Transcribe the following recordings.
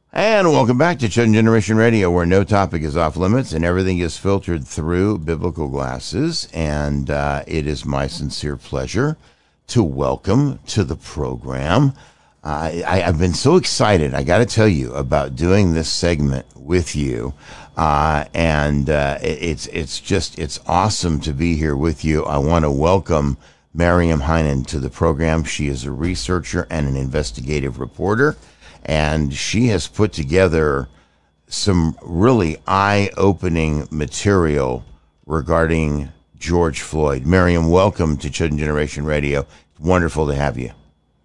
And welcome back to Chosen Generation Radio, where no topic is off limits and everything is filtered through biblical glasses. And it is my sincere pleasure to welcome to the program. I've been so excited, I got to tell you, about doing this segment with you. It's awesome to be here with you. I want to welcome Miriam Heinen to the program. She is a researcher and an investigative reporter. And she has put together some really eye-opening material regarding George Floyd. Miriam, welcome to Chosen Generation Radio. It's wonderful to have you.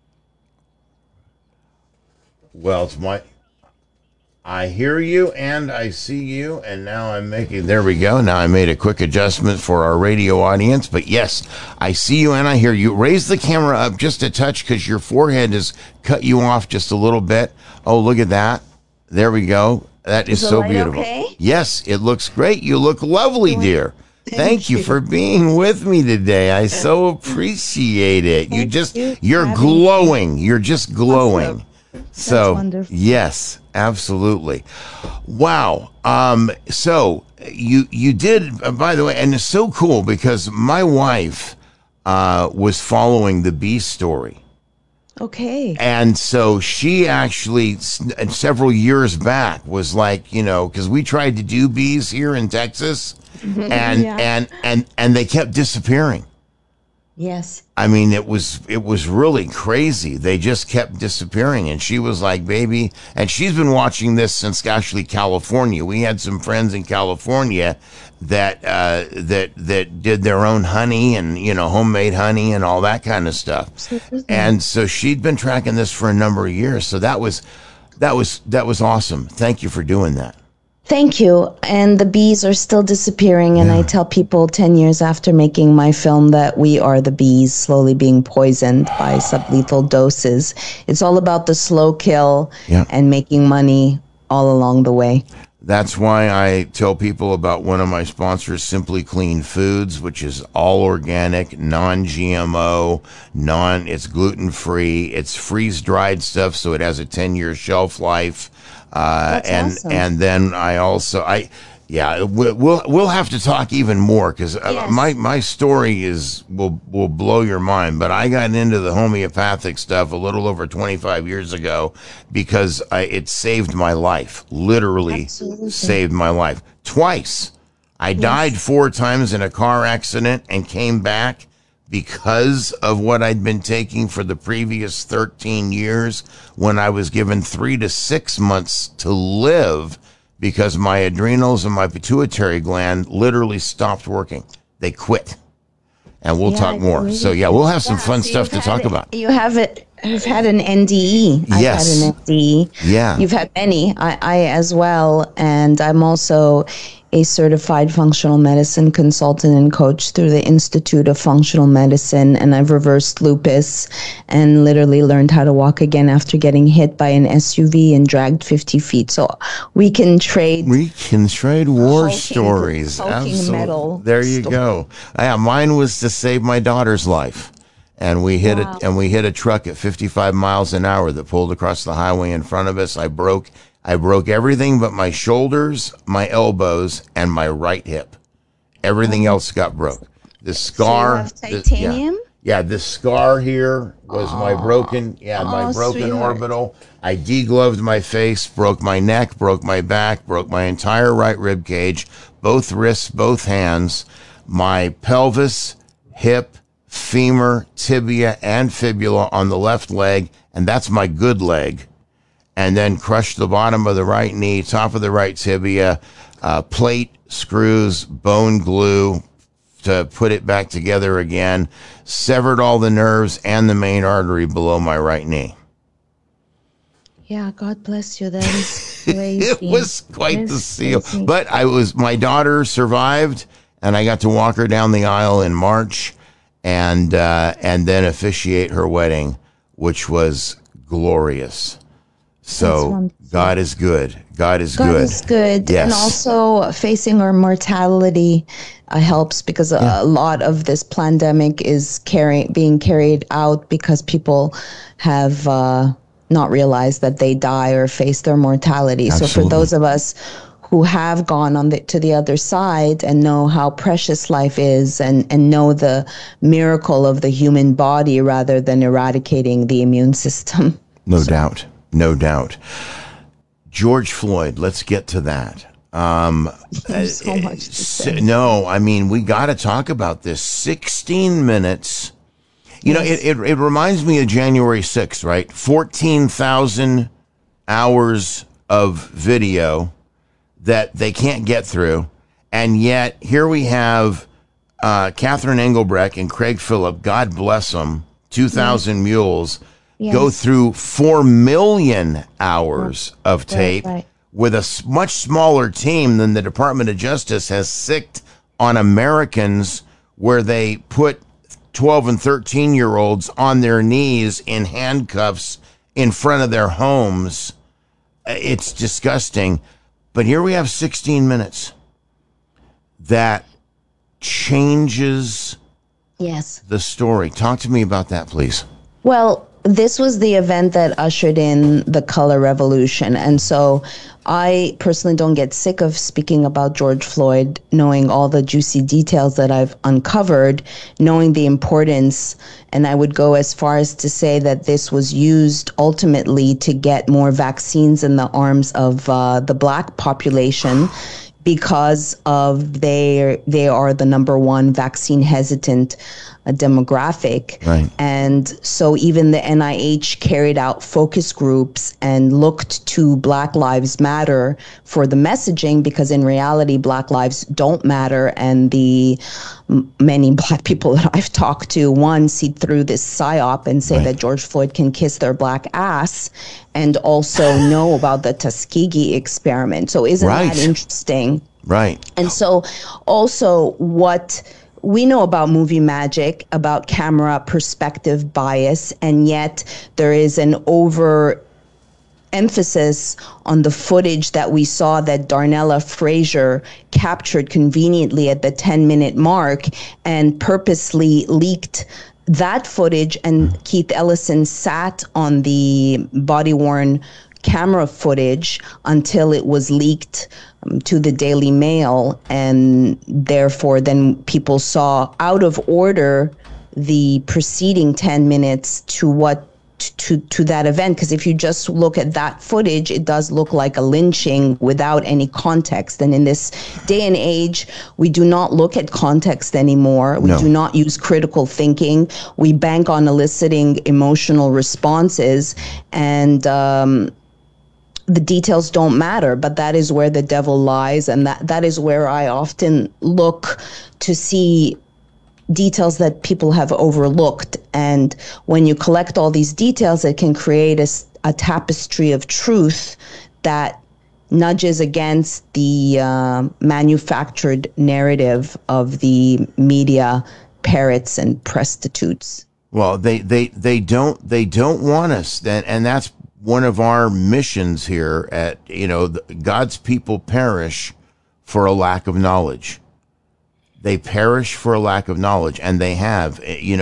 Well, I hear you and I see you, and now there we go. Now I made a quick adjustment for our radio audience, but yes, I see you and I hear you. Raise the camera up just a touch because your forehead has cut you off just a little bit. Oh, look at that. There we go. That is so beautiful. Okay? Yes, it looks great. You look lovely, dear. Thank you for being with me today. I so appreciate it. You're glowing. You're just glowing. Awesome. So, wonderful. Yes, absolutely. Wow. So you did, by the way, and it's so cool because my wife was following the bee story. Okay. And so she actually, several years back, was like, because we tried to do bees here in Texas, and they kept disappearing. Yes. I mean, it was really crazy. They just kept disappearing. And she was like, baby, and she's been watching this since actually California. We had some friends in California that did their own honey and, homemade honey and all that kind of stuff. Absolutely. And so she'd been tracking this for a number of years. So that was awesome. Thank you for doing that. Thank you. And the bees are still disappearing. And I tell people 10 years after making my film that we are the bees slowly being poisoned by sublethal doses. It's all about the slow kill and making money all along the way. That's why I tell people about one of my sponsors, Simply Clean Foods, which is all organic, non-GMO, it's gluten-free, it's freeze-dried stuff, so it has a 10-year shelf life. That's awesome. And then we'll have to talk even more because my story will blow your mind. But I got into the homeopathic stuff a little over 25 years ago because it saved my life. Literally saved my life twice. I died 4 times in a car accident and came back because of what I'd been taking for the previous 13 years when I was given 3 to 6 months to live because my adrenals and my pituitary gland literally stopped working. They quit. And we'll talk more. So, we'll have some fun stuff to talk about. You've had an NDE. Yes. I've had an NDE. Yeah. You've had many. I as well. And I'm also a certified functional medicine consultant and coach through the Institute of Functional Medicine. And I've reversed lupus and literally learned how to walk again after getting hit by an SUV and dragged 50 feet. So we can trade war stories. Absolutely. Metal there you go. Yeah, mine was to save my daughter's life. And we hit a truck at 55 miles an hour that pulled across the highway in front of us. I broke everything but my shoulders, my elbows, and my right hip. Everything else got broke. The scar. So you have titanium? This scar here was my broken orbital. I degloved my face, broke my neck, broke my back, broke my entire right rib cage, both wrists, both hands, my pelvis, hip, femur, tibia, and fibula on the left leg, and that's my good leg. And then crushed the bottom of the right knee, top of the right tibia, plate, screws, bone glue to put it back together again, severed all the nerves and the main artery below my right knee. Yeah, God bless you. That is crazy. It was quite the seal. But my daughter survived, and I got to walk her down the aisle in March and then officiate her wedding, which was glorious. So God is good. God is good. God is good. Yes. And also facing our mortality helps because a lot of this pandemic is being carried out because people have not realize that they die or face their mortality. Absolutely. So for those of us who have gone to the other side and know how precious life is and know the miracle of the human body rather than eradicating the immune system. No doubt. No doubt. George Floyd, let's get to that. There's so much to say. No, I mean, we got to talk about this. 16 minutes. You know, it reminds me of January 6th, right? 14,000 hours of video that they can't get through. And yet, here we have Catherine Engelbrecht and Craig Phillip, God bless them, 2,000 Mules, go through 4 million hours of tape with a much smaller team than the Department of Justice has sicked on Americans, where they put 12 and 13-year-olds on their knees in handcuffs in front of their homes. It's disgusting. But here we have 16 minutes that changes the story. Talk to me about that, please. Well, this was the event that ushered in the color revolution. And so I personally don't get sick of speaking about George Floyd, knowing all the juicy details that I've uncovered, knowing the importance. And I would go as far as to say that this was used ultimately to get more vaccines in the arms of the Black population, because of they are the number one vaccine hesitant demographic. Right. And so even the NIH carried out focus groups and looked to Black Lives Matter for the messaging, because in reality, Black lives don't matter. And the many Black people that I've talked to, one, see through this psyop and say that George Floyd can kiss their Black ass, and also know about the Tuskegee experiment. So isn't that interesting? Right. And so also what we know about movie magic, about camera perspective bias, and yet there is an emphasis on the footage that we saw that Darnella Frazier captured conveniently at the 10-minute mark and purposely leaked that footage. And Keith Ellison sat on the body-worn camera footage until it was leaked to the Daily Mail, and therefore then people saw out of order the preceding 10 minutes to that event. Because if you just look at that footage, it does look like a lynching without any context. And in this day and age, we do not look at context anymore. We do not use critical thinking. We bank on eliciting emotional responses, and the details don't matter, but that is where the devil lies. And that is where I often look to see details that people have overlooked. And when you collect all these details, it can create a tapestry of truth that nudges against the manufactured narrative of the media parrots and prostitutes. Well, they don't want us, and that's one of our missions here at, God's people perish for a lack of knowledge. They perish for a lack of knowledge, and they have.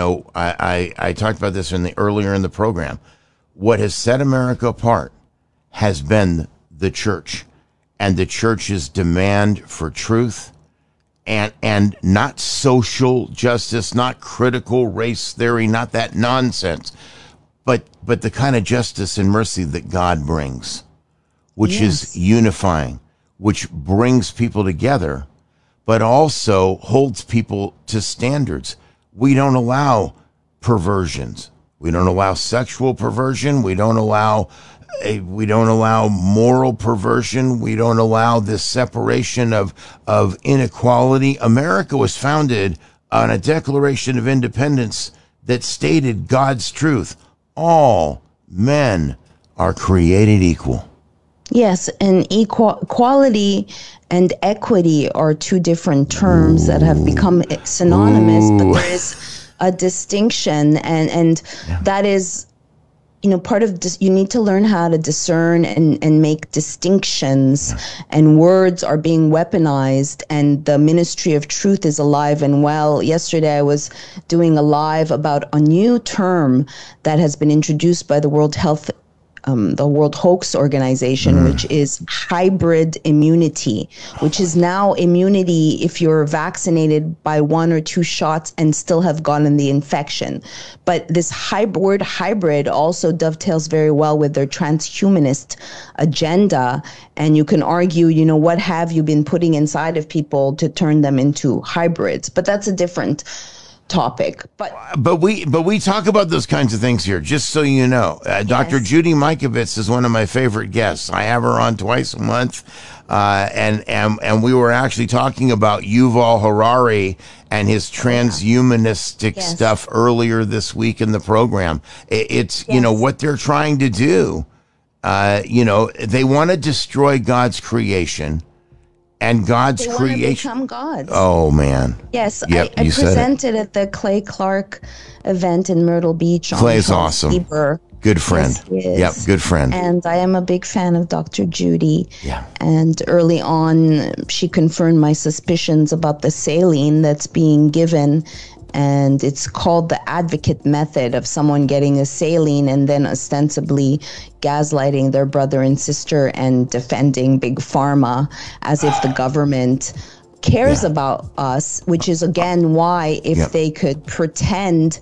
I talked about this earlier in the program. What has set America apart has been the church, and the church's demand for truth, and not social justice, not critical race theory, not that nonsense. But the kind of justice and mercy that God brings, which is unifying, which brings people together, but also holds people to standards. We don't allow perversions. We don't allow sexual perversion. We don't allow moral perversion. We don't allow this separation of inequality. America was founded on a Declaration of Independence that stated God's truth. All men are created equal. Yes, and equality and equity are two different terms that have become synonymous, but there is a distinction, and that is, part of this. You need to learn how to discern and make distinctions, and words are being weaponized, and the ministry of truth is alive and well. Yesterday I was doing a live about a new term that has been introduced by the World Health the World Hoax Organization, which is hybrid immunity, which is now immunity if you're vaccinated by 1 or 2 shots and still have gotten the infection. But this word hybrid also dovetails very well with their transhumanist agenda. And you can argue, what have you been putting inside of people to turn them into hybrids? But that's a different topic. But we talk about those kinds of things here, just so you know. Dr. Judy Mikovits is one of my favorite guests. I have her on twice a month, and we were actually talking about Yuval Harari and his transhumanistic stuff earlier this week in the program. It's what they're trying to do. They want to destroy God's creation. And God's creation. Become God. Oh, man. Yes, yep, I presented at the Clay Clark event in Myrtle Beach. Clay's awesome. Bieber. Good friend. Yep, good friend. And I am a big fan of Dr. Judy. Yeah. And early on, she confirmed my suspicions about the saline that's being given. And it's called the advocate method of someone getting a saline and then ostensibly gaslighting their brother and sister and defending Big Pharma as if the government cares about us, which is, again, why if they could pretend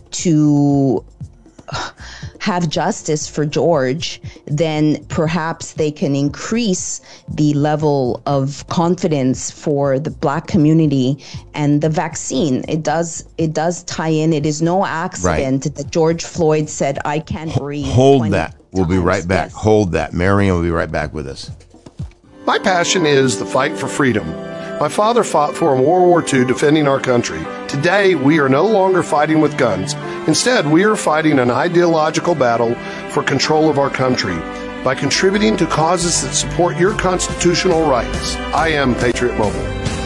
to have justice for George, then perhaps they can increase the level of confidence for the Black community and the vaccine. It does tie in. It is no accident that George Floyd said, "I can't breathe." Hold that. We'll be right back. Yes. Hold that. Marion will be right back with us. My passion is the fight for freedom. My father fought for in World War II defending our country. Today, we are no longer fighting with guns. Instead, we are fighting an ideological battle for control of our country by contributing to causes that support your constitutional rights. I am Patriot Mobile.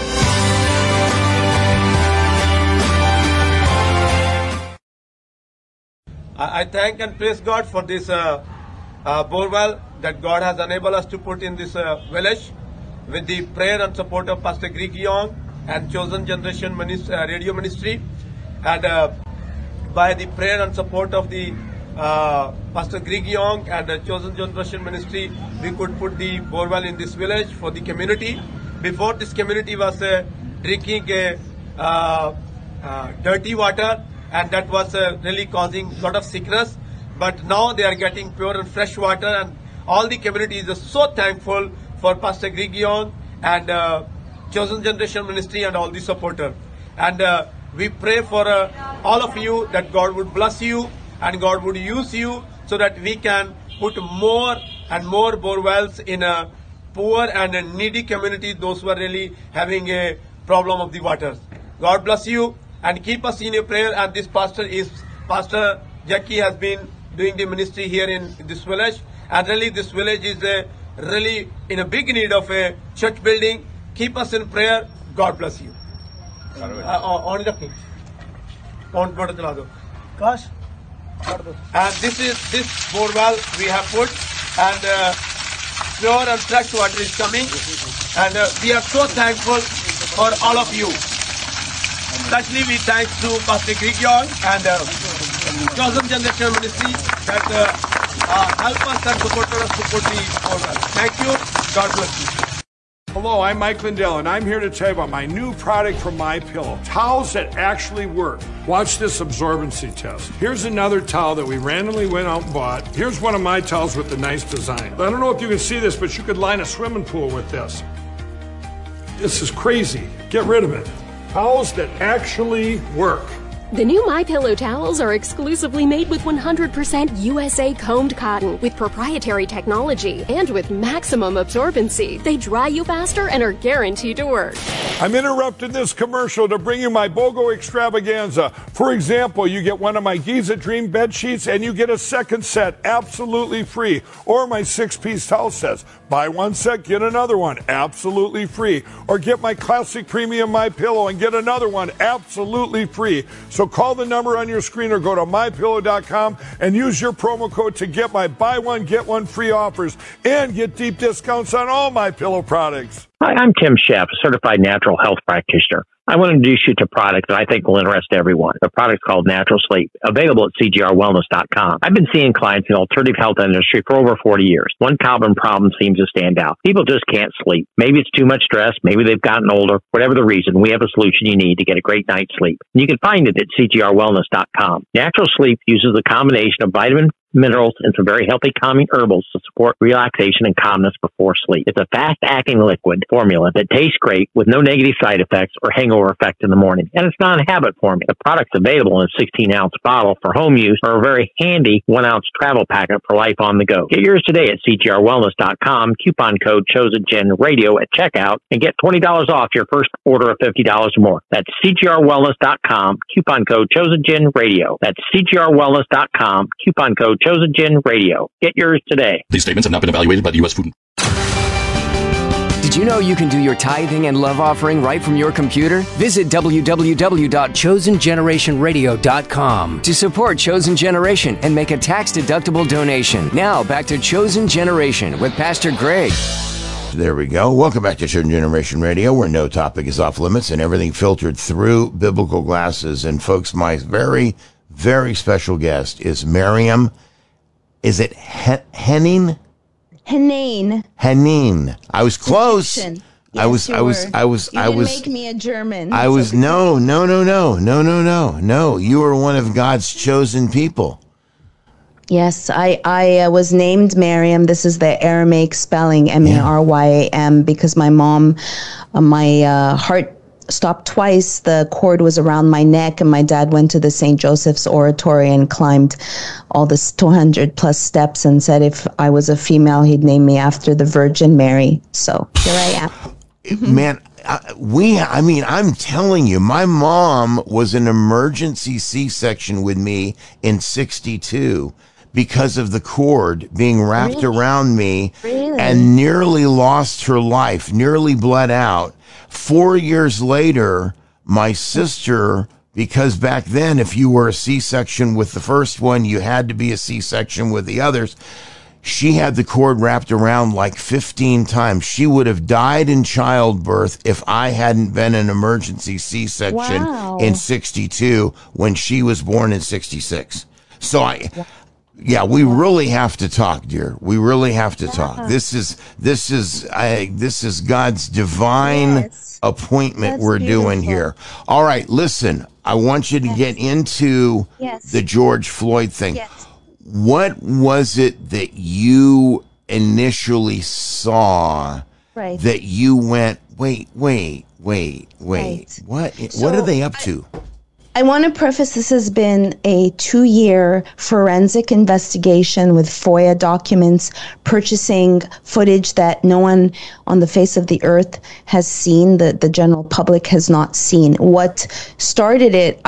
I thank and praise God for this borewell that God has enabled us to put in this village with the prayer and support of Pastor Greg Young and Chosen Generation Radio Ministry, and by the prayer and support of the Pastor Greg Young and the Chosen Generation Ministry, we could put the borewell in this village for the community. Before, this community was drinking dirty water, and that was really causing a lot of sickness. But now they are getting pure and fresh water, and all the community is so thankful for Pastor Greg Young and Chosen Generation Ministry and all the supporters. And we pray for all of you that God would bless you and God would use you so that we can put more and more borewells in a poor and a needy community, those who are really having a problem of the waters. God bless you and keep us in your prayer. And this Pastor Jackie has been doing the ministry here in this village. And really this village is really in a big need of a church building. Keep us in prayer. God bless you. On the king. And this borewell we have put, and pure and fresh water is coming, and we are so thankful for all of you. Especially we thanks to Pastor Greg Young and Chosen Generation Ministry that help us and support us to put the borewell. Thank you. God bless you. Hello, I'm Mike Lindell, and I'm here to tell you about my new product from MyPillow. Towels that actually work. Watch this absorbency test. Here's another towel that we randomly went out and bought. Here's one of my towels with the nice design. I don't know if you can see this, but you could line a swimming pool with this. This is crazy. Get rid of it. Towels that actually work. The new MyPillow towels are exclusively made with 100% USA combed cotton with proprietary technology and with maximum absorbency. They dry you faster and are guaranteed to work. I'm interrupting this commercial to bring you my BOGO extravaganza. For example, you get one of my Giza Dream bed sheets and you get a second set absolutely free. Or my 6-piece towel sets. Buy one set, get another one absolutely free. Or get my classic premium MyPillow and get another one absolutely free. So call the number on your screen or go to MyPillow.com and use your promo code to get my buy one, get one free offers and get deep discounts on all MyPillow products. Hi, I'm Tim Sheff, a certified natural health practitioner. I want to introduce you to a product that I think will interest everyone. The product's called Natural Sleep, available at cgrwellness.com. I've been seeing clients in the alternative health industry for over 40 years. One common problem seems to stand out. People just can't sleep. Maybe it's too much stress. Maybe they've gotten older. Whatever the reason, we have a solution you need to get a great night's sleep. And you can find it at cgrwellness.com. Natural Sleep uses a combination of vitamin, minerals, and some very healthy calming herbals to support relaxation and calmness before sleep. It's a fast-acting liquid formula that tastes great with no negative side effects or hangover effect in the morning. And it's non-habit forming. The product's available in a 16-ounce bottle for home use or a very handy 1-ounce travel packet for life on the go. Get yours today at cgrwellness.com. Coupon code ChosenGenRadio at checkout and get $20 off your first order of $50 or more. That's cgrwellness.com. Coupon code ChosenGenRadio. That's cgrwellness.com. Coupon code ChosenGenRadio. Get yours today. These statements have not been evaluated by the U.S. Food. Did you know you can do your tithing and love offering right from your computer? Visit www.chosengenerationradio.com to support Chosen Generation and make a tax-deductible donation. Now, back to Chosen Generation with Pastor Greg. There we go. Welcome back to Chosen Generation Radio, where no topic is off limits and everything filtered through biblical glasses. And folks, my very, very special guest is Miriam. Is it Henning? Hanine. I was close. Yes, I was. You didn't make me a German. I was no. You are one of God's chosen people. Yes, I was named Miriam. This is the Aramaic spelling, Maryam, because my mom, my heart stopped twice. The cord was around my neck, and my dad went to the St. Joseph's Oratory and climbed all the 200 plus steps and said if I was a female, he'd name me after the Virgin Mary. So here I am. Man, I'm telling you, my mom was an emergency C-section with me in 62 because of the cord being wrapped around me and nearly lost her life, nearly bled out. 4 years later, my sister, because back then, if you were a C-section with the first one, you had to be a C-section with the others. She had the cord wrapped around like 15 times. She would have died in childbirth if I hadn't been an emergency C-section in 62 when she was born in 66. So we really have to talk, dear. We really have to talk. This is God's divine appointment we're doing here. All right, listen, I want you to get into the George Floyd thing. What was it that you initially saw that you went, wait, what are they up to? I want to preface this has been a 2-year forensic investigation with FOIA documents, purchasing footage that no one on the face of the earth has seen, that the general public has not seen. What started it,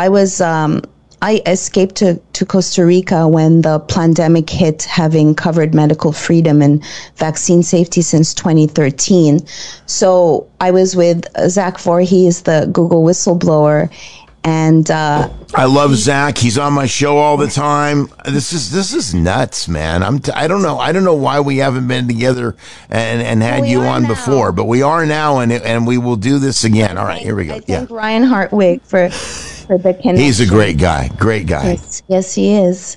I escaped to Costa Rica when the pandemic hit, having covered medical freedom and vaccine safety since 2013. So I was with Zach Voorhees, the Google whistleblower. And I love Zach. He's on my show all the time. This is nuts, man. I don't know why we haven't been together and had you on before, but we are now, and we will do this again. All right, here we go. I thank Ryan Hartwig for the connection. He's a great guy. Yes, he is.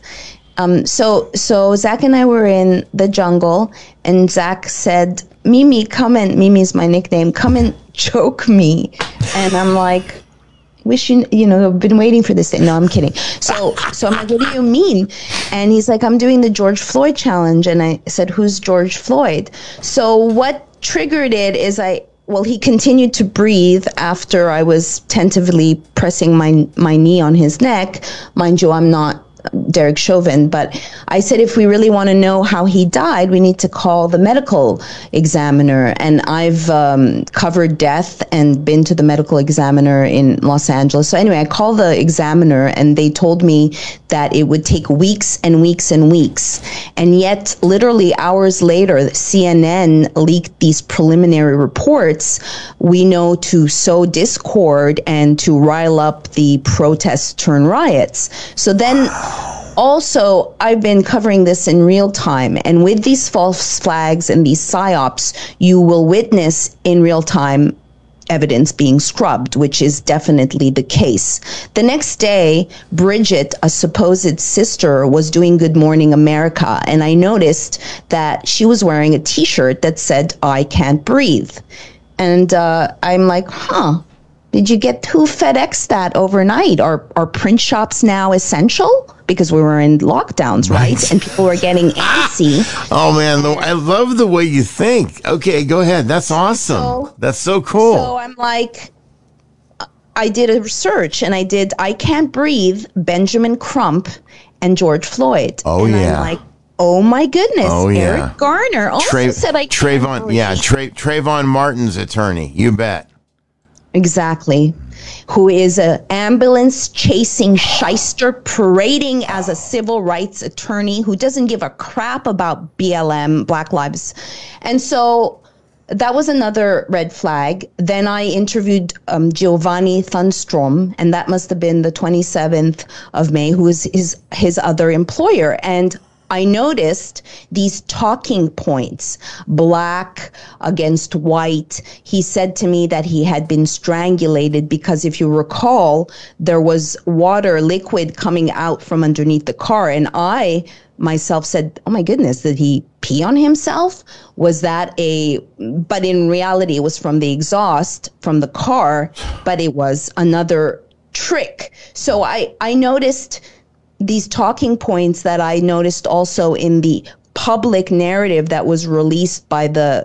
So Zach and I were in the jungle, and Zach said, "Mimi, come in." Mimi's my nickname. Come and choke me, and I'm like, I've been waiting for this day. No, I'm kidding. So I'm like, what do you mean? And he's like, I'm doing the George Floyd challenge. And I said, who's George Floyd? So what triggered it is he continued to breathe after I was tentatively pressing my knee on his neck. Mind you, I'm not Derek Chauvin, but I said, if we really want to know how he died, we need to call the medical examiner. And I've covered death and been to the medical examiner in Los Angeles. So anyway, I called the examiner, and they told me that it would take weeks and weeks and weeks. And yet, literally hours later, CNN leaked these preliminary reports. We know to sow discord and to rile up the protests turn riots. So then also, I've been covering this in real time, and with these false flags and these psyops, you will witness in real time evidence being scrubbed, which is definitely the case. The next day, Bridget, a supposed sister, was doing Good Morning America, and I noticed that she was wearing a t-shirt that said, "I can't breathe." And I'm like, did you get who FedExed that overnight? Are print shops now essential? Because we were in lockdowns, right? And people were getting antsy. Oh, man, I love the way you think. Okay, go ahead. That's awesome. That's so cool. So I'm like, I did a research, and I did I Can't Breathe, Benjamin Crump, and George Floyd. Oh, and yeah. I'm like, oh, my goodness. Oh, yeah. Eric Garner also said I can't breathe. Yeah, Trayvon Martin's attorney. You bet. Exactly. Who is an ambulance chasing shyster parading as a civil rights attorney who doesn't give a crap about BLM, Black Lives. And so that was another red flag. Then I interviewed Giovanni Thunstrom, and that must have been the 27th of May, who is his other employer. And I noticed these talking points, black against white. He said to me that he had been strangulated because, if you recall, there was water, liquid coming out from underneath the car. And I myself said, oh my goodness, did he pee on himself? Was that but in reality, it was from the exhaust from the car, but it was another trick. So I noticed these talking points that I noticed also in the public narrative that was released by the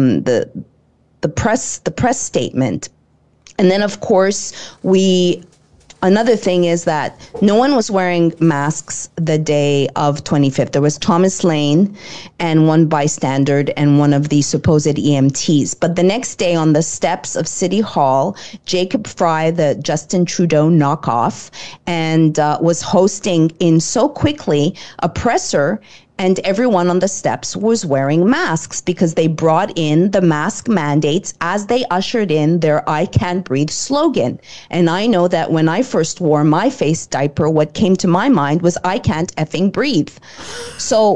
press statement. And then, of course, another thing is that no one was wearing masks the day of 25th. There was Thomas Lane and one bystander and one of the supposed EMTs. But the next day on the steps of City Hall, Jacob Fry, the Justin Trudeau knockoff, and was hosting in so quickly a presser, and everyone on the steps was wearing masks because they brought in the mask mandates as they ushered in their I Can't Breathe slogan. And I know that when I first wore my face diaper, what came to my mind was I can't effing breathe. So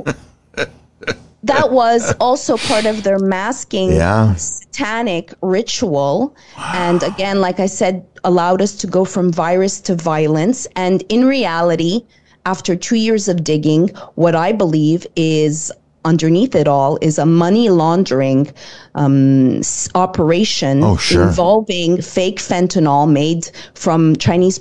that was also part of their masking satanic ritual. And again, like I said, allowed us to go from virus to violence. And in reality, after 2 years of digging, what I believe is underneath it all is a money laundering operation involving fake fentanyl made from Chinese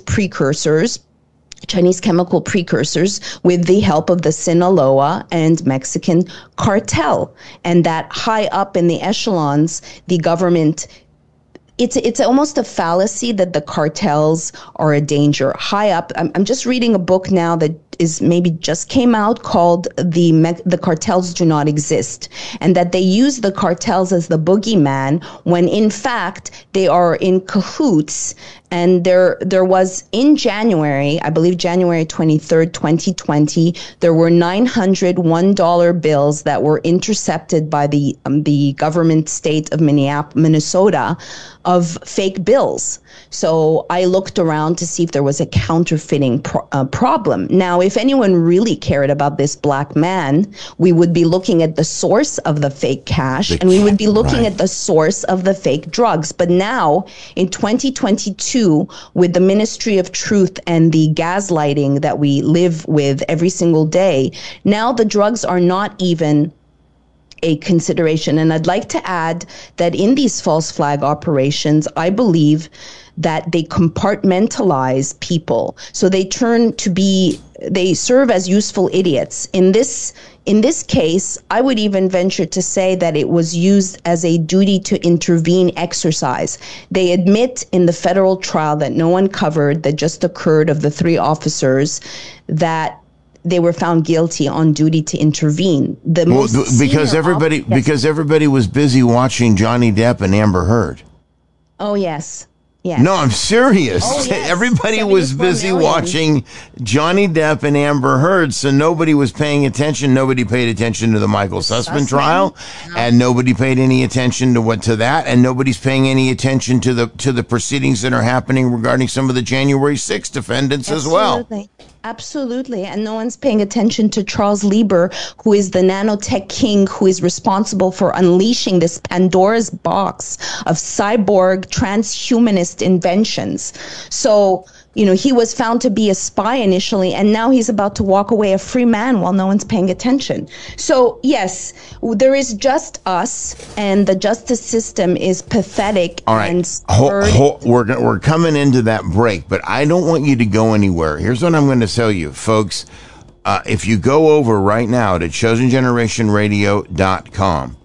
chemical precursors, with the help of the Sinaloa and Mexican cartel. And that high up in the echelons, the government, it's almost a fallacy that the cartels are a danger. High up, I'm just reading a book now that is maybe just came out called The Cartels Do Not Exist, and that they use the cartels as the boogeyman when in fact they are in cahoots. And there was in January, I believe January 23rd, 2020, there were 900 $1 bills that were intercepted by the government state of Minnesota of fake bills. So I looked around to see if there was a counterfeiting problem. Now, if anyone really cared about this black man, we would be looking at the source of the fake cash, and we would be looking at the source of the fake drugs. But now, in 2022, with the Ministry of Truth and the gaslighting that we live with every single day, now the drugs are not even a consideration. And I'd like to add that in these false flag operations, I believe that they compartmentalize people. So they they serve as useful idiots. In this case, I would even venture to say that it was used as a duty to intervene exercise. They admit in the federal trial that no one covered, that just occurred, of the 3 officers, that they were found guilty on duty to intervene. Because everybody was busy watching Johnny Depp and Amber Heard. Oh, yes. Yes. No, I'm serious. Oh, yes. Everybody was busy watching Johnny Depp and Amber Heard, so nobody was paying attention. Nobody paid attention to the Michael Sussman trial, and nobody paid any attention to that, and nobody's paying any attention to the proceedings that are happening regarding some of the January 6th defendants as well. Absolutely. And no one's paying attention to Charles Lieber, who is the nanotech king, who is responsible for unleashing this Pandora's box of cyborg transhumanist inventions. So, he was found to be a spy initially, and now he's about to walk away a free man while no one's paying attention. So, yes, there is just us, and the justice system is pathetic. All right. We're coming into that break, but I don't want you to go anywhere. Here's what I'm going to tell you, folks. If you go over right now to chosengenerationradio.com,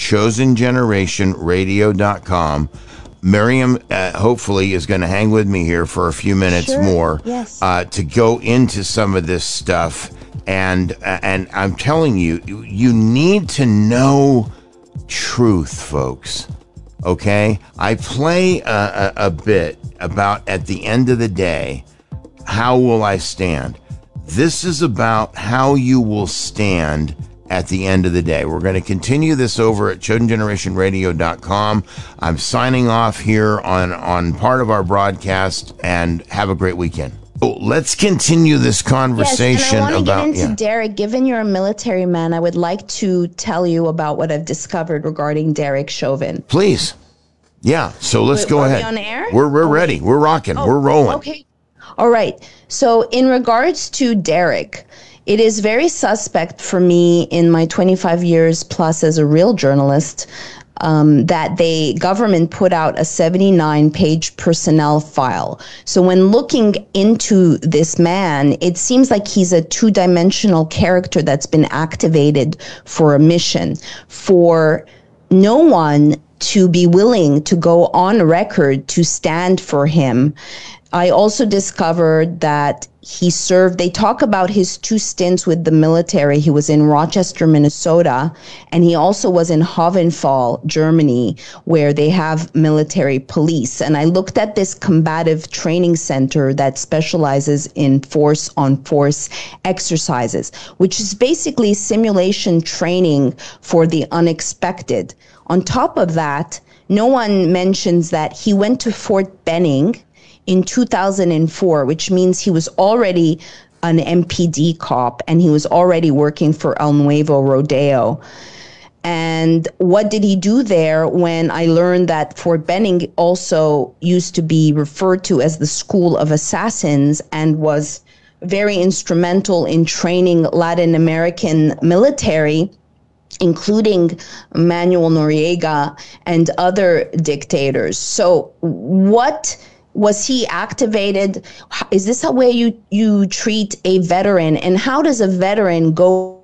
chosengenerationradio.com, Miriam, hopefully, is going to hang with me here for a few minutes more to go into some of this stuff. And I'm telling you, you need to know truth, folks. Okay? I play a bit about, at the end of the day, how will I stand? This is about how you will stand at the end of the day. We're going to continue this over at chosengenerationradio.com. I'm signing off here on part of our broadcast, and have a great weekend. So let's continue this conversation and I want to about... get into Derek. Given you're a military man, I would like to tell you about what I've discovered regarding Derek Chauvin. Please. Yeah, so let's go ahead. Are we on air? We're ready. We're rocking. We're rolling. Okay. All right. So in regards to Derek, it is very suspect for me in my 25 years plus as a real journalist that the government put out a 79-page personnel file. So when looking into this man, it seems like he's a two-dimensional character that's been activated for a mission. For no one to be willing to go on record to stand for him. I also discovered that they talk about his 2 stints with the military. He was in Rochester, Minnesota, and he also was in Hohenfall, Germany, where they have military police. And I looked at this combative training center that specializes in force-on-force exercises, which is basically simulation training for the unexpected. On top of that, no one mentions that he went to Fort Benning in 2004, which means he was already an MPD cop and he was already working for El Nuevo Rodeo. And what did he do there when I learned that Fort Benning also used to be referred to as the School of Assassins and was very instrumental in training Latin American military, including Manuel Noriega and other dictators. So what was he activated? Is this a way you treat a veteran? And how does a veteran go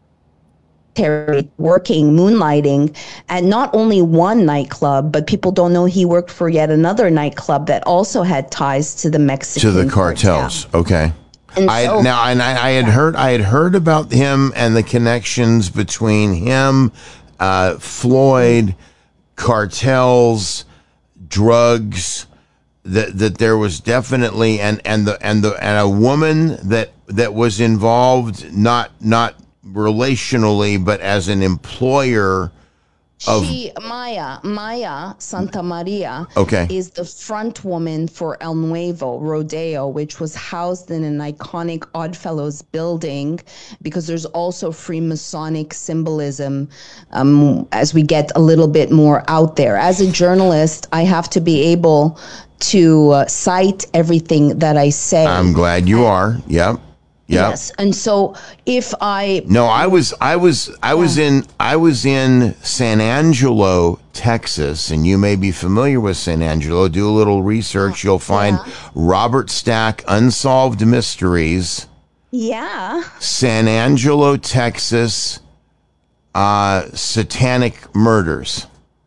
working, moonlighting at not only one nightclub, but people don't know he worked for yet another nightclub that also had ties to the Mexican to the cartels. Cartel. Okay. And I had heard about him and the connections between him, Floyd, cartels, drugs. That there was definitely and a woman that was involved not relationally but as an employer of Maya Santa Maria is the front woman for El Nuevo Rodeo, which was housed in an iconic Oddfellows building, because there's also Freemasonic symbolism as we get a little bit more out there. As a journalist, I have to be able to cite everything that I say. I'm glad you are. Yep. Yes. And so if I was in San Angelo, Texas, and you may be familiar with San Angelo. Do a little research. You'll find Robert Stack, Unsolved Mysteries. Yeah. San Angelo, Texas, satanic murders.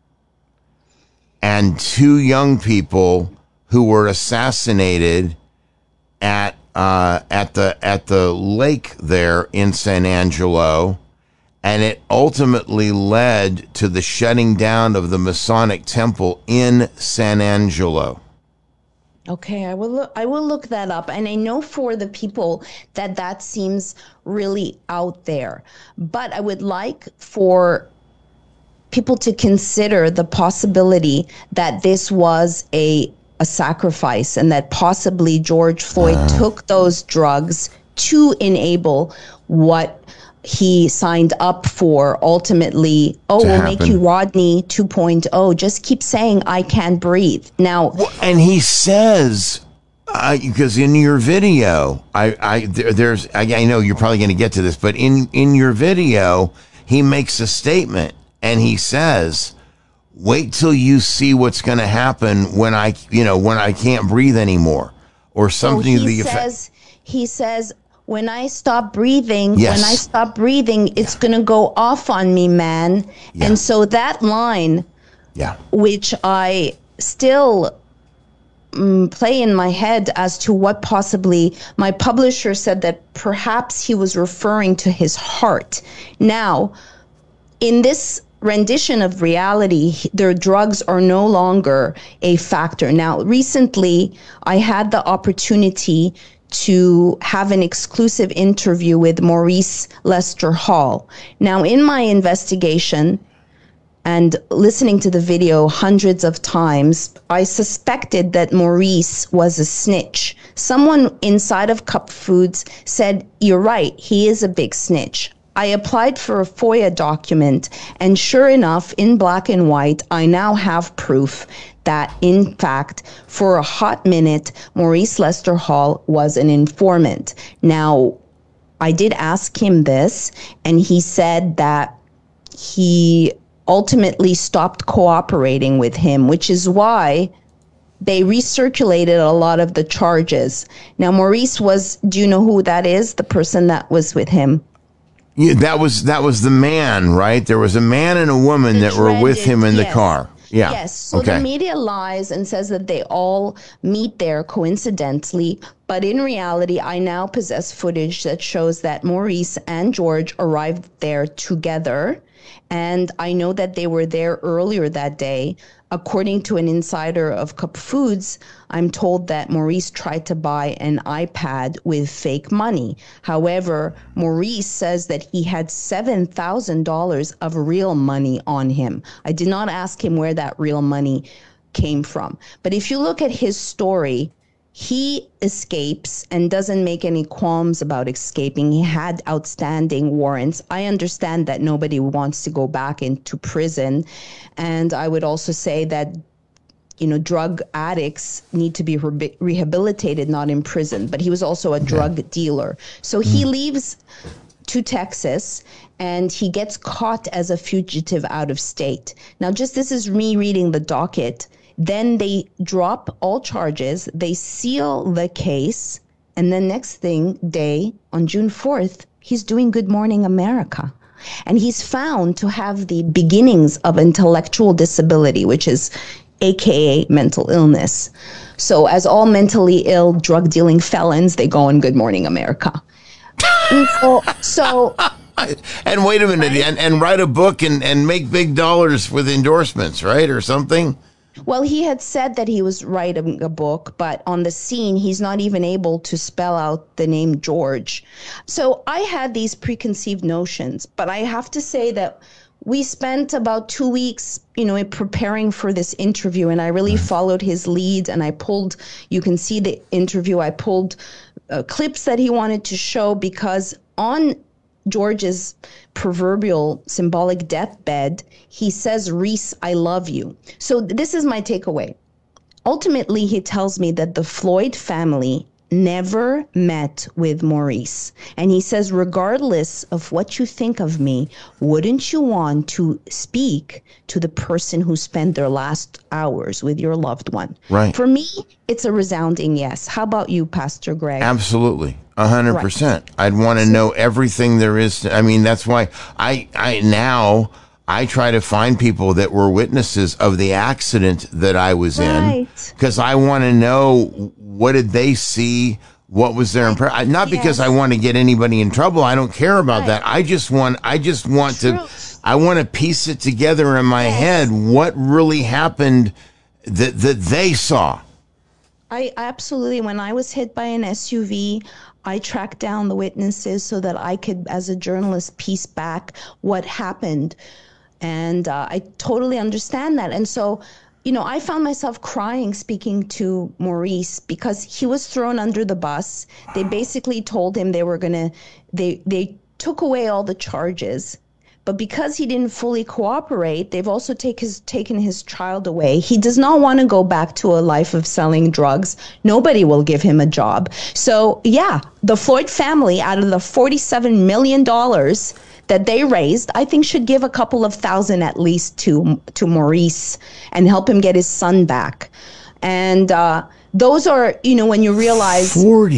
And 2 young people who were assassinated at the lake there in San Angelo, and it ultimately led to the shutting down of the Masonic Temple in San Angelo. Okay, I will look that up, and I know for the people that seems really out there, but I would like for people to consider the possibility that this was a sacrifice and that possibly George Floyd took those drugs to enable what he signed up for ultimately. We'll make you Rodney 2.0. Just keep saying, I can't breathe. Now, and he says, because in your video, I know you're probably going to get to this, but in your video, he makes a statement and he says, wait till you see what's going to happen when I can't breathe anymore, or something to the effect. He says, when I stop breathing, it's going to go off on me, man. Yeah. And so that line, which I still play in my head as to what possibly my publisher said that perhaps he was referring to his heart. Now, in this rendition of reality, their drugs are no longer a factor. Now, recently, I had the opportunity to have an exclusive interview with Maurice Lester Hall. Now, in my investigation and listening to the video hundreds of times, I suspected that Maurice was a snitch. Someone inside of Cup Foods said, you're right, he is a big snitch. I applied for a FOIA document, and sure enough, in black and white, I now have proof that, in fact, for a hot minute, Maurice Lester Hall was an informant. Now, I did ask him this, and he said that he ultimately stopped cooperating with him, which is why they recirculated a lot of the charges. Now, Maurice do you know who that is? The person that was with him? Yeah, that was the man, right? There was a man and a woman that were with him in the car. Yeah. Yes. So the media lies and says that they all meet there coincidentally. But in reality, I now possess footage that shows that Maurice and George arrived there together. And I know that they were there earlier that day. According to an insider of Cup Foods, I'm told that Maurice tried to buy an iPad with fake money. However, Maurice says that he had $7,000 of real money on him. I did not ask him where that real money came from. But if you look at his story, he escapes and doesn't make any qualms about escaping. He had outstanding warrants. I understand that nobody wants to go back into prison. And I would also say that, drug addicts need to be rehabilitated, not imprisoned. But he was also a drug dealer. So he leaves to Texas and he gets caught as a fugitive out of state. Now, this is me reading the docket. Then they drop all charges, they seal the case, and then next day, on June 4th, he's doing Good Morning America. And he's found to have the beginnings of intellectual disability, which is AKA mental illness. So as all mentally ill drug dealing felons, they go on Good Morning America. And wait a minute, and write a book and make big dollars with endorsements, right, or something? Well, he had said that he was writing a book, but on the scene, he's not even able to spell out the name George. So I had these preconceived notions, but I have to say that we spent about 2 weeks, preparing for this interview, and I really followed his lead, and you can see the interview, I pulled clips that he wanted to show, because on George's proverbial symbolic deathbed, he says, Reese, I love you. So this is my takeaway. Ultimately, he tells me that the Floyd family never met with Maurice. And he says, regardless of what you think of me, wouldn't you want to speak to the person who spent their last hours with your loved one? Right. For me, it's a resounding yes. How about you, Pastor Greg? Absolutely. 100%. I'd want to know everything there is. That's why I try to find people that were witnesses of the accident that I was in, because I want to know, what did they see? What was their impression? Not because I want to get anybody in trouble. I don't care about that. I want to piece it together in my head. What really happened that they saw? I absolutely, when I was hit by an SUV, I tracked down the witnesses so that I could, as a journalist, piece back what happened. And I totally understand that. And so, I found myself crying speaking to Maurice because he was thrown under the bus. They basically told him they took away all the charges. But because he didn't fully cooperate, they've also taken his child away. He does not want to go back to a life of selling drugs. Nobody will give him a job. So, yeah, the Floyd family, out of the $47 million that they raised, I think should give a couple of thousand at least to Maurice and help him get his son back. And those are, when you realize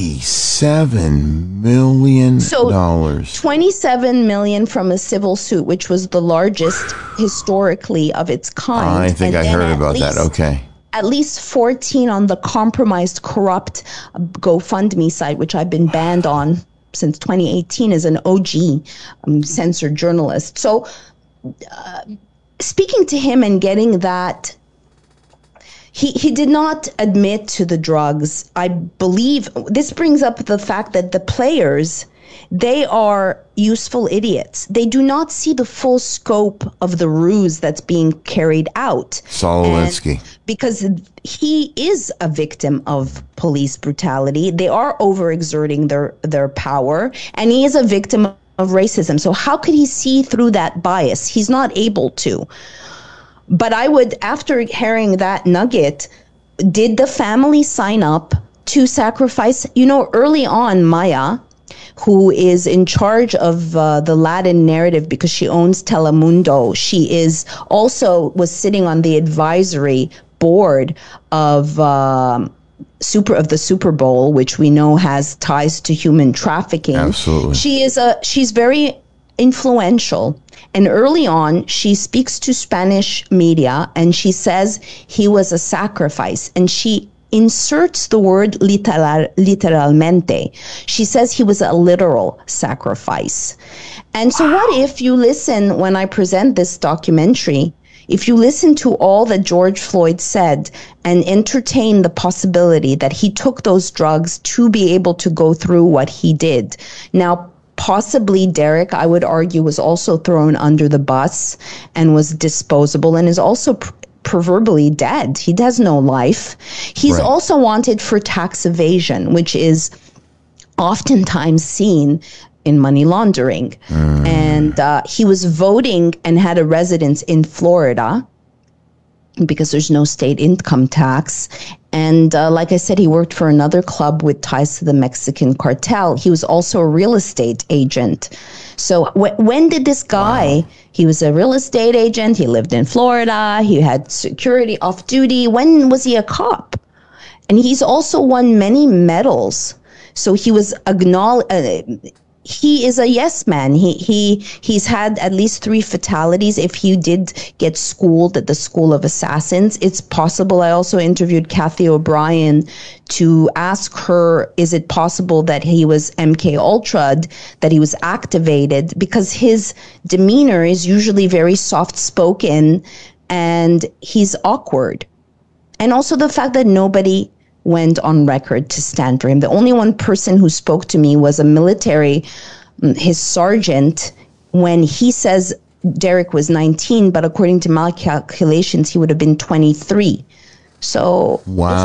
$47 million. So $27 million from a civil suit, which was the largest historically of its kind. I think I heard about that. Okay. At least 14 on the compromised, corrupt GoFundMe site, which I've been banned on since 2018 as an OG censored journalist. So speaking to him and getting that, he did not admit to the drugs. I believe this brings up the fact that the players, they are useful idiots. They do not see the full scope of the ruse that's being carried out. Saul Alinsky. Because he is a victim of police brutality. They are overexerting their power, and he is a victim of racism. So how could he see through that bias? He's not able to. But I would, after hearing that nugget, did the family sign up to sacrifice? Early on, Maya, who is in charge of the Latin narrative because she owns Telemundo, she was sitting on the advisory board of the Super Bowl, which we know has ties to human trafficking. Absolutely. She's very influential. And early on, she speaks to Spanish media and she says he was a sacrifice. And she inserts the word literalmente. She says he was a literal sacrifice. And so what if you listen, when I present this documentary, if you listen to all that George Floyd said and entertain the possibility that he took those drugs to be able to go through what he did. Now, possibly Derek, I would argue, was also thrown under the bus and was disposable and is also proverbially dead. He has no life. He's also wanted for tax evasion, which is oftentimes seen in money laundering. And he was voting and had a residence in Florida because there's no state income tax. And like I said, he worked for another club with ties to the Mexican cartel. He was also a real estate agent. So when did this guy, he was a real estate agent, he lived in Florida, he had security off duty. When was he a cop? And he's also won many medals. So he was he is a yes man. He's had at least 3 fatalities. If he did get schooled at the School of Assassins, it's possible. I also interviewed Kathy O'Brien to ask her, is it possible that he was MK Ultra'd, that he was activated? Because his demeanor is usually very soft-spoken and he's awkward. And also the fact that nobody went on record to stand for him. The only one person who spoke to me was a military, his sergeant, when he says Derek was 19, but according to my calculations, he would have been 23. So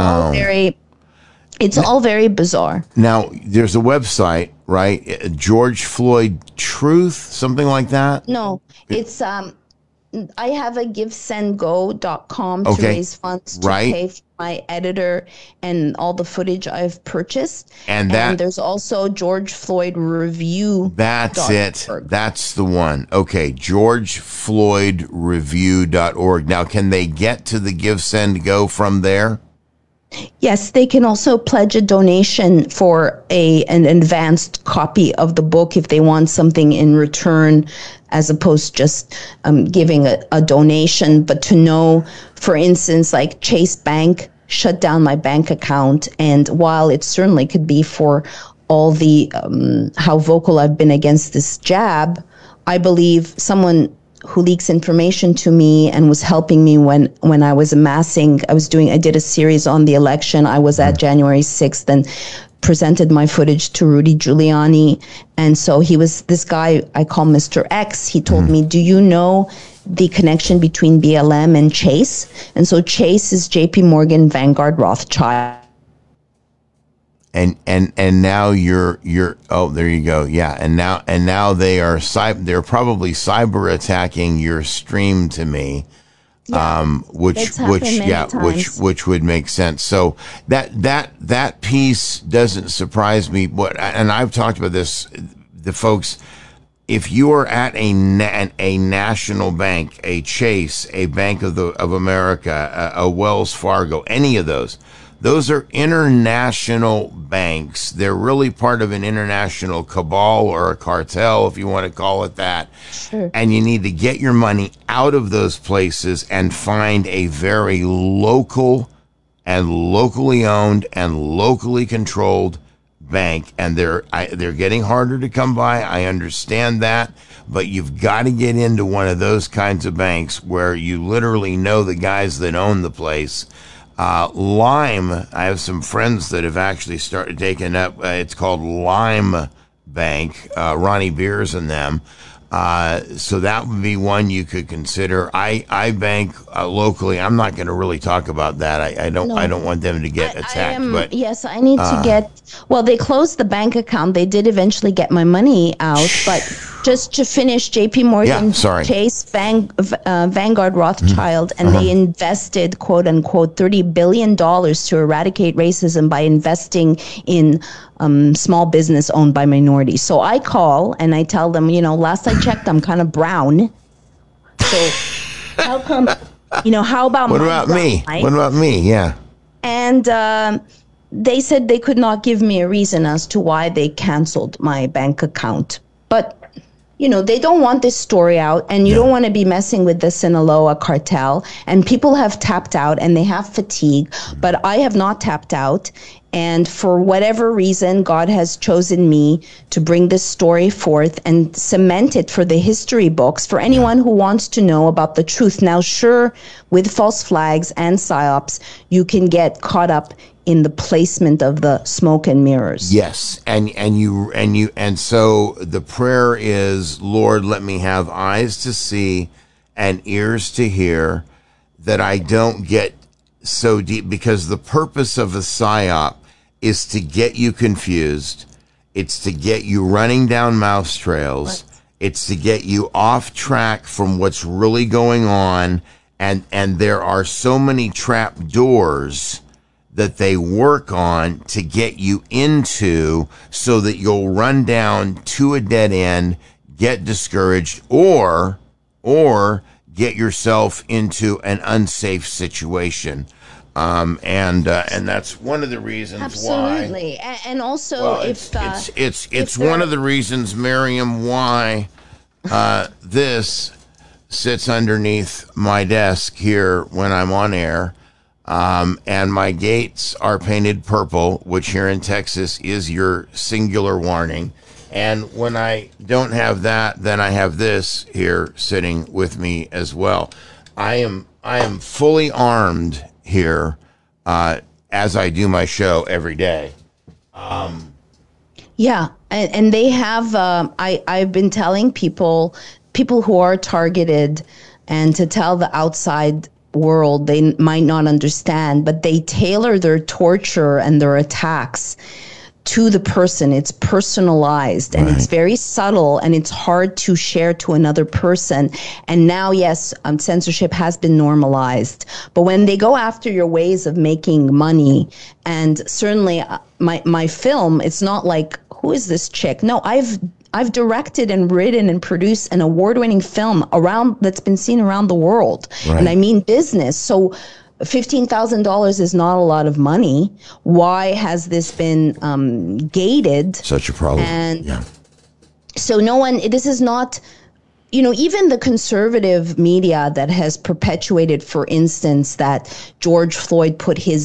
it's all very bizarre. Now, there's a website, right? George Floyd Truth, something like that? No, it's I have a GiveSendGo.com to raise funds to pay for my editor and all the footage I've purchased. And there's also George Floyd Review. That's it. That's the one. Okay, GeorgeFloydReview.org. Now, can they get to the GiveSendGo from there? Yes, they can also pledge a donation for an advanced copy of the book if they want something in return, as opposed to just giving a donation. But to know, for instance, like Chase Bank shut down my bank account, and while it certainly could be for all the how vocal I've been against this jab, I believe someone who leaks information to me and was helping me when I was amassing, I did a series on the election. I was at January 6th and presented my footage to Rudy Giuliani. And so this guy I call Mr. X. He told me, do you know the connection between BLM and Chase? And so Chase is JP Morgan, Vanguard, Rothschild. And now you're oh, there you go. Yeah. And now they're probably cyber attacking your stream to me. Which would make sense. So that piece doesn't surprise me. And I've talked about this, the folks, if you are at a national bank, a Chase, a Bank of America, a Wells Fargo, any of those are international banks. They're really part of an international cabal or a cartel, if you want to call it that. Sure. And you need to get your money out of those places and find a very local and locally owned and locally controlled bank. And they're getting harder to come by. I understand that. But you've got to get into one of those kinds of banks where you literally know the guys that own the place. Lime, I have some friends that have actually started taking up, it's called Lime Bank, Ronnie Beers and them. So that would be one you could consider. I bank locally. I'm not going to really talk about that. I don't want them to get attacked. But yes, I need to get. Well, they closed the bank account. They did eventually get my money out, but just to finish, J.P. Morgan, Chase, Vanguard, Rothschild, and they invested, quote unquote, $30 billion to eradicate racism by investing in small business owned by minorities. So I call and I tell them, last I checked, I'm kind of brown. So how come, how about What about me? Right? What about me? Yeah. And they said they could not give me a reason as to why they canceled my bank account. But they don't want this story out, and you don't want to be messing with the Sinaloa cartel. And people have tapped out, and they have fatigue, but I have not tapped out. And for whatever reason, God has chosen me to bring this story forth and cement it for the history books for anyone who wants to know about the truth. Now, sure, with false flags and psyops, you can get caught up in the placement of the smoke and mirrors. Yes. And so the prayer is, Lord, let me have eyes to see and ears to hear, that I don't get so deep, because the purpose of a psyop is to get you confused. It's to get you running down mouse trails. It's to get you off track from what's really going on. And there are so many trap doors that they work on to get you into, so that you'll run down to a dead end, get discouraged, or get yourself into an unsafe situation. And that's one of the reasons Absolutely. why. And also, it's one of the reasons, Miriam, why this sits underneath my desk here when I'm on air. And my gates are painted purple, which here in Texas is your singular warning. And when I don't have that, then I have this here sitting with me as well. I am fully armed here, as I do my show every day. Yeah. And they have, I've been telling people who are targeted, and to tell the outside world they might not understand, but they tailor their torture and their attacks to the person. It's personalized, and it's very subtle, and it's hard to share to another person. And now, yes, censorship has been normalized, but when they go after your ways of making money, and certainly my film, it's not like, who is this chick? No, I've directed and written and produced an award-winning film that's been seen around the world. Right. And I mean business. So $15,000 is not a lot of money. Why has this been gated? Such a problem. And so this is not, even the conservative media that has perpetuated, for instance, that George Floyd put his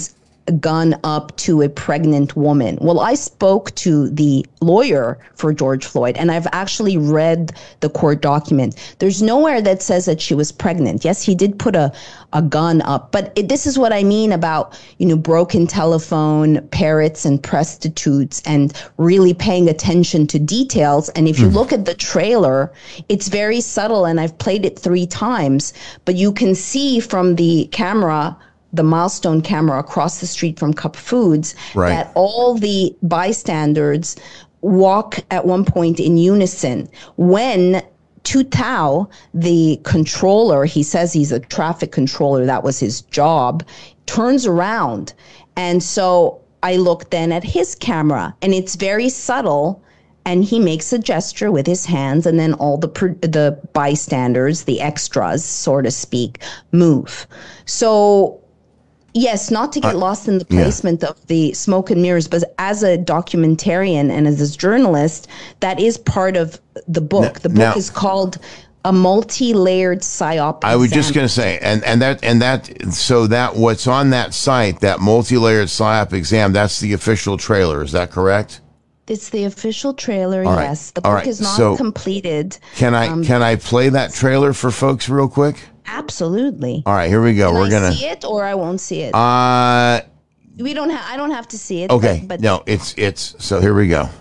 a gun up to a pregnant woman. Well, I spoke to the lawyer for George Floyd, and I've actually read the court document. There's nowhere that says that she was pregnant. Yes, he did put a gun up, but this is what I mean about, broken telephone, parrots and prostitutes, and really paying attention to details. And if you look at the trailer, it's very subtle, and I've played it 3 times, but you can see from the camera, the milestone camera across the street from Cup Foods, that all the bystanders walk at one point in unison. When Tu Tao, the controller, he says he's a traffic controller, that was his job, turns around. And so I look then at his camera, and it's very subtle, and he makes a gesture with his hands, and then all the bystanders, the extras, so to speak, move. So yes, not to get lost in the placement of the smoke and mirrors, but as a documentarian and as a journalist, that is part of the book. The book is called A Multi-Layered PSYOP I was just going to say, so that what's on that site, that multi-layered PSYOP exam, that's the official trailer. Is that correct? It's the official trailer, yes. The book is not completed. Can I play that trailer for folks real quick? Absolutely. All right, here we go. We're gonna see it, or I won't see it. We don't. I don't have to see it. Okay. But no, it's. So here we go.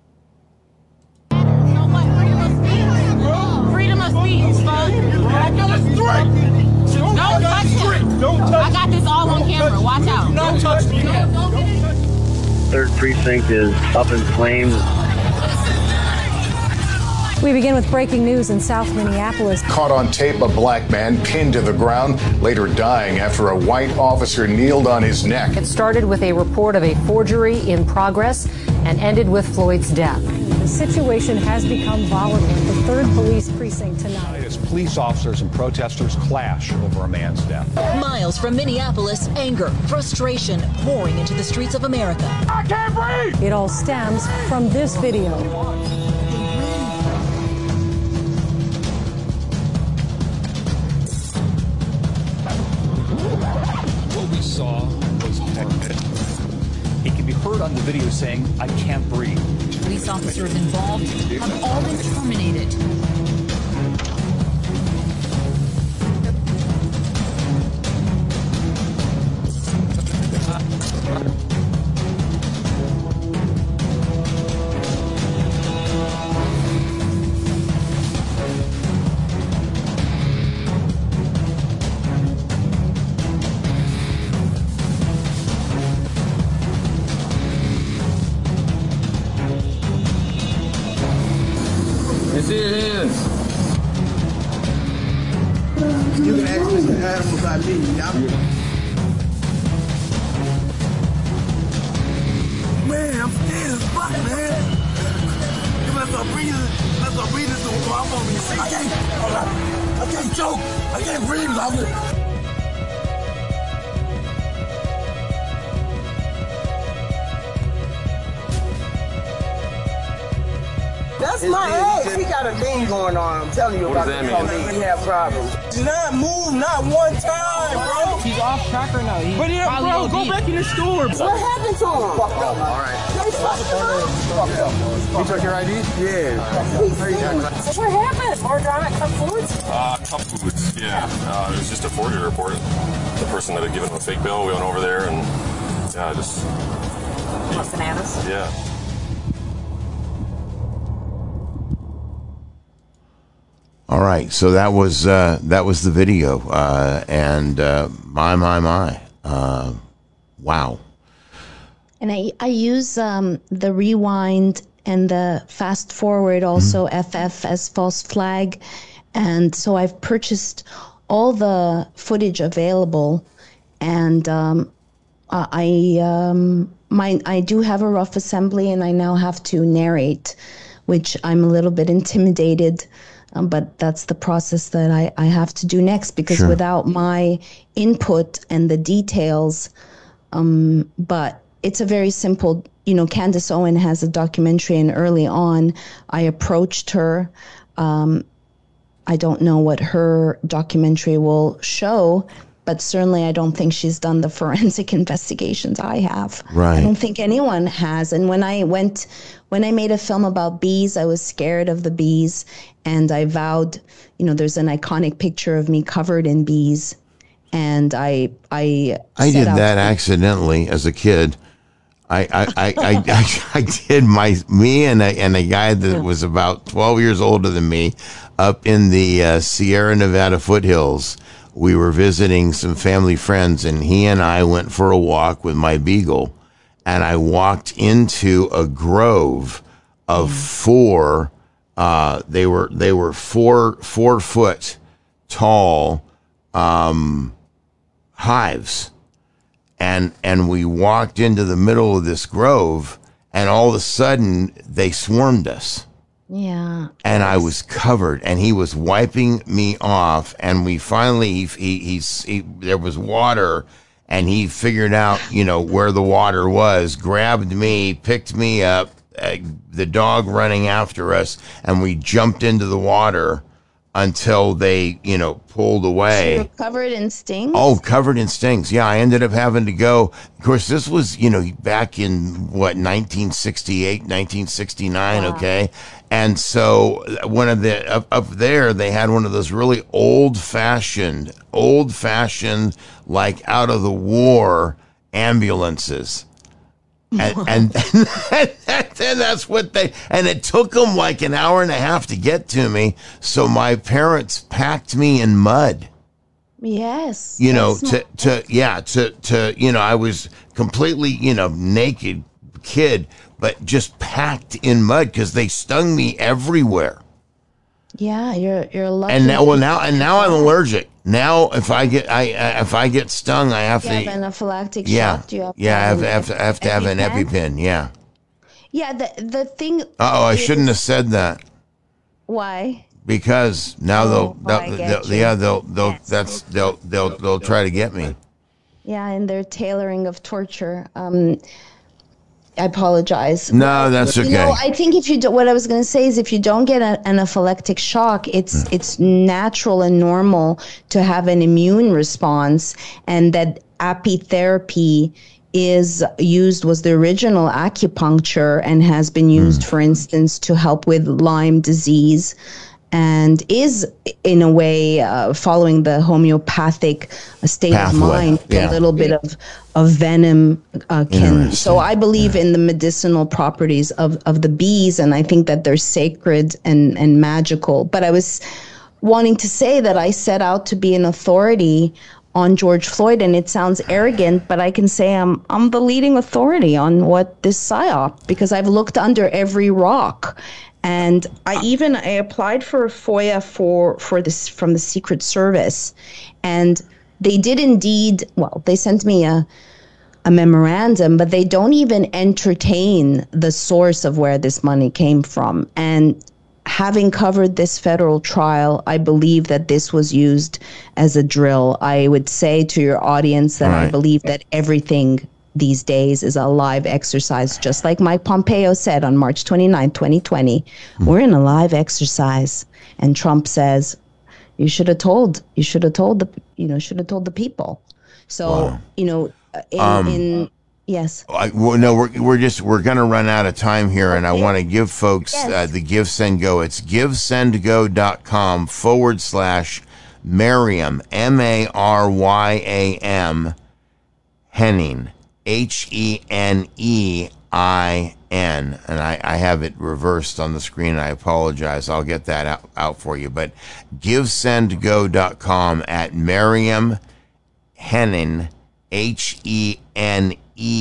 Freedom of speech, fuck. Don't touch him. I got this all on camera. Watch out. Don't touch me. 3rd Precinct is up in flames. We begin with breaking news in South Minneapolis. Caught on tape, a black man pinned to the ground, later dying after a white officer kneeled on his neck. It started with a report of a forgery in progress and ended with Floyd's death. The situation has become volatile at the 3rd Police Precinct tonight. As police officers and protesters clash over a man's death. Miles from Minneapolis, anger, frustration pouring into the streets of America. I can't breathe! It all stems from this video. Saw was he can be heard on the video saying, "I can't breathe." Police officers involved have all been terminated. See your hands. You can ask Mr. Adams about me. Man, I'm scared as fuck, man. If I start breathing, so I'm gonna be sick. I can't choke. I can't breathe. That's my ex. He got a thing going on. I'm telling you about the police. He have problems. Do not move, not one time, bro. He's off track or no? But yeah, bro, go back in the store. What happened to him? Fucked up. All right. They fucked up. He took your ID? Yeah. What happened? Or driving at Cup Foods? Cup Foods, yeah. It was just a forgery report. The person that had given him a fake bill, we went over there and, yeah, just... Bananas? Yeah. All right, so that was the video, and my, wow. And I use the rewind and the fast forward, also FF as false flag, and so I've purchased all the footage available, and I do have a rough assembly, and I now have to narrate, which I'm a little bit intimidated. But that's the process that I have to do next, because without my input and the details, but it's a very simple, Candace Owen has a documentary, and early on I approached her. I don't know what her documentary will show, but certainly I don't think she's done the forensic investigations I have. Right. I don't think anyone has. And when I made a film about bees, I was scared of the bees, and I vowed, there's an iconic picture of me covered in bees, and I did that accidentally as a kid. I did me and a guy that was about 12 years older than me up in the Sierra Nevada foothills. We were visiting some family friends, and he and I went for a walk with my beagle, and I walked into a grove of four. They were 4 foot tall hives. And we walked into the middle of this grove, and all of a sudden they swarmed us. Yeah. And I was covered, and he was wiping me off, and we finally, he there was water, and he figured out, where the water was, grabbed me, picked me up, the dog running after us, and we jumped into the water until they, pulled away. So you're covered in stings? Oh, covered in stings. Yeah, I ended up having to go. Of course, this was, back in, 1968, 1969, wow. Okay? And so one of the, up there, they had one of those really old-fashioned, like out of the war ambulances. And that's what and it took them like an hour and a half to get to me. So my parents packed me in mud. Yes. I was completely, naked kid, but just packed in mud because they stung me everywhere. Yeah, you're lucky. And now I'm allergic. Now, if I get stung, I have to have anaphylactic shock. Do you have I have to have an EpiPen. Yeah. Yeah. The thing. I shouldn't have said that. Why? Because now they'll try to get me. Yeah, and their tailoring of torture. I apologize. No, that's okay. I think what I was going to say is if you don't get an anaphylactic shock, it's natural and normal to have an immune response, and that apitherapy was the original acupuncture and has been used, for instance, to help with Lyme disease, and is in a way following the homeopathic state of mind. A little bit of venom so I believe in the medicinal properties of the bees, and I think that they're sacred and magical. But I was wanting to say that I set out to be an authority on George Floyd, and it sounds arrogant, but I can say I'm the leading authority on what this PSYOP, because I've looked under every rock. And I applied for a FOIA for this from the Secret Service, and they did indeed. Well, they sent me a memorandum, but they don't even entertain the source of where this money came from. And having covered this federal trial, I believe that this was used as a drill. I would say to your audience that I believe that everything these days is a live exercise, just like Mike Pompeo said on March 29, 2020. We're in a live exercise, and Trump says, "You should have told the people." So yes. We're going to run out of time here, and I want to give folks the Give Send Go. It's givesendgo.com/Maryam MARYAM Henning. HENEIN, and I have it reversed on the screen. I apologize. I'll get that out for you. But givesendgo.com at Maryam Henning, HENEIN,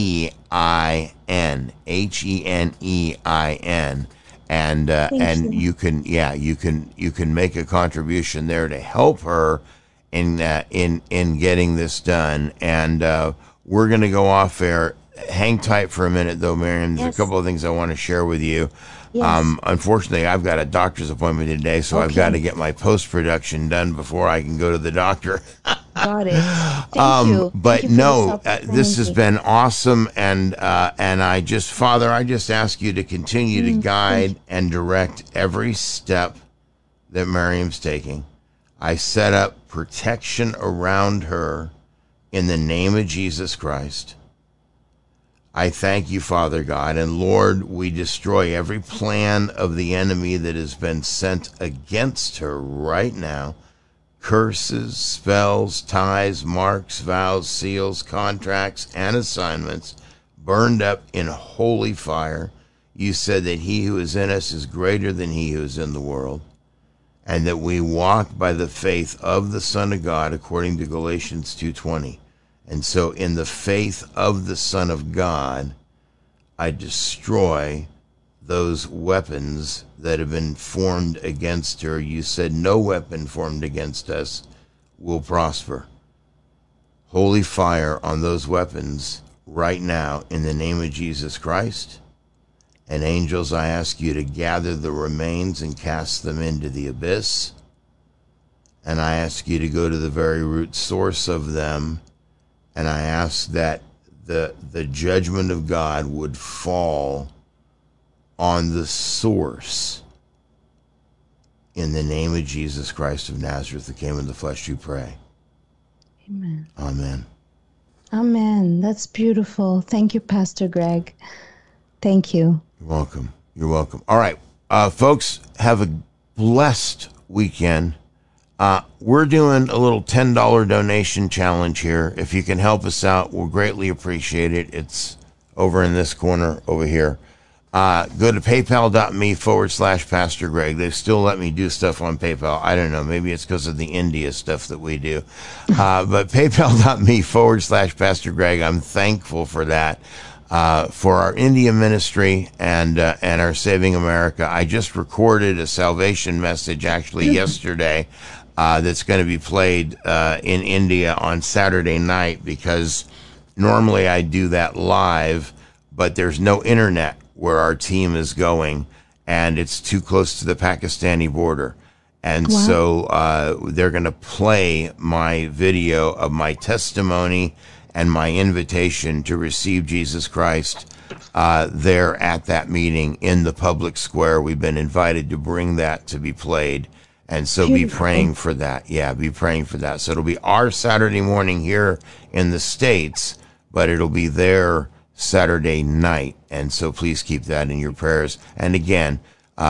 and you can make a contribution there to help her in getting this done. And we're going to go off air. Hang tight for a minute, though, Maryam. There's a couple of things I want to share with you. Yes. Unfortunately, I've got a doctor's appointment today, so I've got to get my post-production done before I can go to the doctor. Got it. Thank you. But this has been awesome, and I just ask you to continue to guide and direct every step that Maryam's taking. I set up protection around her in the name of Jesus Christ. I thank you, Father God. And Lord, we destroy every plan of the enemy that has been sent against her right now. Curses, spells, ties, marks, vows, seals, contracts, and assignments burned up in holy fire. You said that he who is in us is greater than he who is in the world, and that we walk by the faith of the Son of God, according to Galatians 2:20. And so in the faith of the Son of God, I destroy those weapons that have been formed against her. You said no weapon formed against us will prosper. Holy fire on those weapons right now in the name of Jesus Christ. And angels, I ask you to gather the remains and cast them into the abyss. And I ask you to go to the very root source of them. And I ask that the judgment of God would fall on the source. In the name of Jesus Christ of Nazareth, that came in the flesh, you pray. Amen. Amen. Amen. That's beautiful. Thank you, Pastor Greg. Thank you. You're welcome. You're welcome. All right, folks, have a blessed weekend. We're doing a little $10 donation challenge here. If you can help us out, we'll greatly appreciate it. It's over in this corner over here. Go to paypal.me/Pastor Greg. They still let me do stuff on PayPal. I don't know. Maybe it's because of the India stuff that we do. But paypal.me/Pastor Greg. I'm thankful for that. For our India ministry and our Saving America. I just recorded a salvation message actually yesterday that's going to be played in India on Saturday night, because normally I do that live, but there's no internet where our team is going, and it's too close to the Pakistani border. And so they're going to play my video of my testimony and my invitation to receive Jesus Christ there at that meeting in the public square. We've been invited to bring that to be played. And so be praying for that. Yeah, be praying for that. So it'll be our Saturday morning here in the States, but it'll be their Saturday night. And so please keep that in your prayers. And again,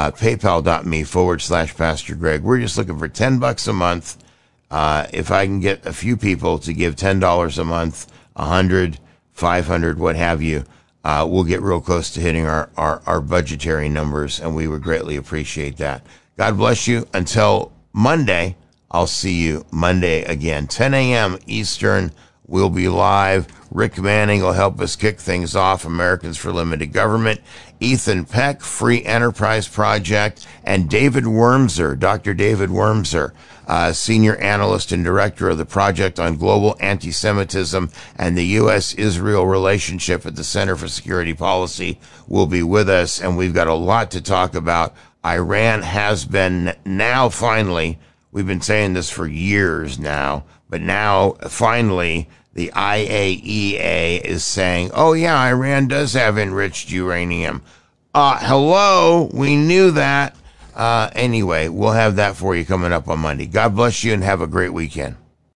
paypal.me/Pastor Greg. We're just looking for $10 a month. If I can get a few people to give $10 a month, 100, 500, what have you, we'll get real close to hitting our budgetary numbers, and we would greatly appreciate that. God bless you. Until Monday, I'll see you Monday again. 10 a.m. Eastern, we'll be live. Rick Manning will help us kick things off. Americans for Limited Government. Ethan Peck, Free Enterprise Project. And David Wormser, Dr. David Wormser, Senior Analyst and Director of the Project on Global Anti-Semitism and the U.S.-Israel Relationship at the Center for Security Policy, will be with us. And we've got a lot to talk about. Iran has been now finally, we've been saying this for years now, but now finally the IAEA is saying, oh yeah, Iran does have enriched uranium. Hello, we knew that. Anyway, we'll have that for you coming up on Monday. God bless you and have a great weekend.